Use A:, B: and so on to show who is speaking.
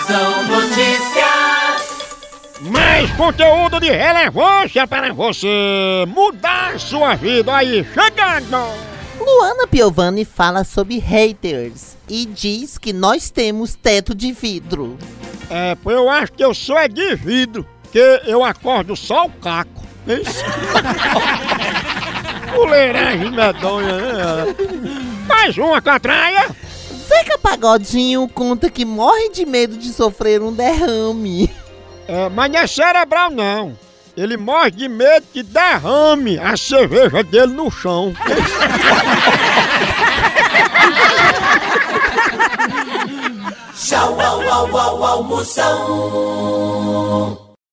A: Moção Notícias.
B: Mais conteúdo de relevância para você mudar sua vida aí, chegando!
C: Luana Piovani fala sobre haters e diz que nós temos teto de vidro.
B: Eu acho que eu sou de vidro, porque eu acordo só o caco. Fuleiragem medonha, né? Mais uma catraia!
C: Zeca Pagodinho conta que morre de medo de sofrer um derrame.
B: Mas não é cerebral não. Ele morre de medo que derrame a cerveja dele no chão.
A: Tchau, au, au, au, au, Moção.